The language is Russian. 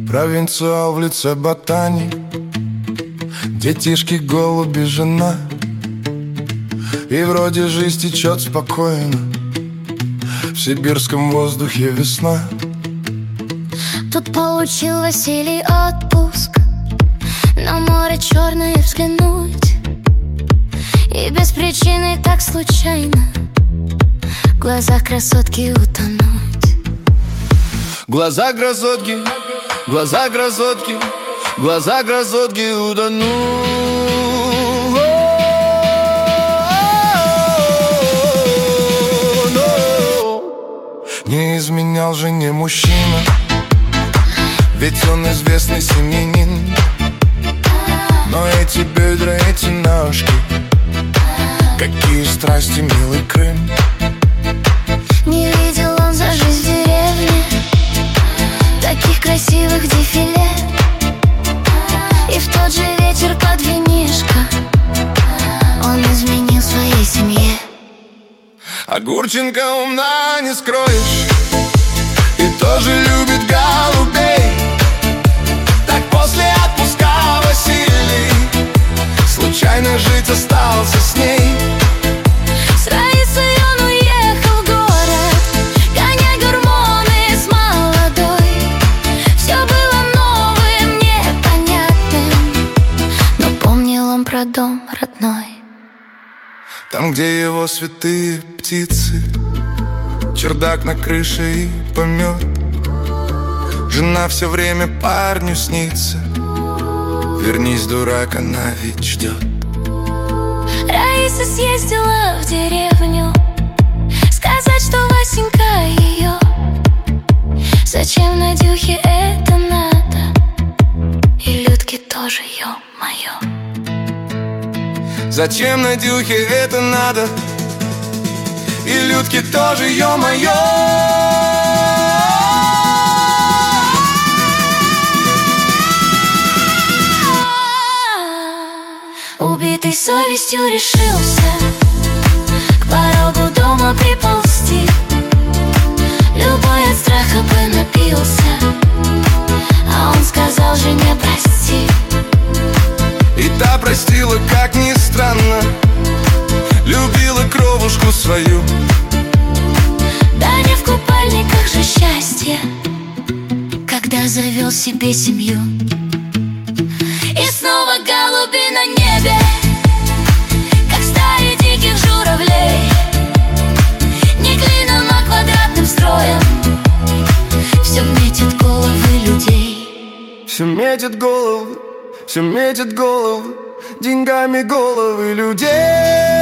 Провинциал в лице ботаник, детишки, голуби, жена. И вроде жизнь течет спокойно, в сибирском воздухе весна. Тут получил Василий отпуск, на море черное взглянуть. И без причины так случайно в глазах красотки утонуть. Глаза красотки, глаза красотки, глаза красотки утонуть. Не изменял жене мужчина, ведь он известный семьянин. Но эти бедра, эти ножки, какие страсти, милый Крым. Не видел он за жизнь в деревне таких красивых дефиле. И в тот же вечер под винишко он изменил своей семье. А Гурченко умна, не скроешь, и тоже любит голубей. Так после отпуска Василий случайно жить остался с ней. С Раисой он уехал в город, гоняя гормоны с молодой. Все было новым, непонятным, но помнил он про дом родной. Там, где его святые птицы, чердак на крыше и помет. Жена все время парню снится, вернись, дурак, она ведь ждет. Раиса съездила в деревню сказать, что Васенька ее. Зачем Надюхе это надо? И Людке тоже, ё-моё. Зачем Надюхе это надо? И Людке тоже, ё-моё. Убитый совестью решился к порогу дома приползти. Любой от страха бы напился, а он сказал жене прости. И та простила, как ни странно, любила кровушку свою. Да не в купальниках же счастье, когда завел себе семью. И снова голуби на небе, как стаи диких журавлей. Не клином, а квадратным строем все метит головы людей. Все метит головы, все метит головы, деньгами головы людей.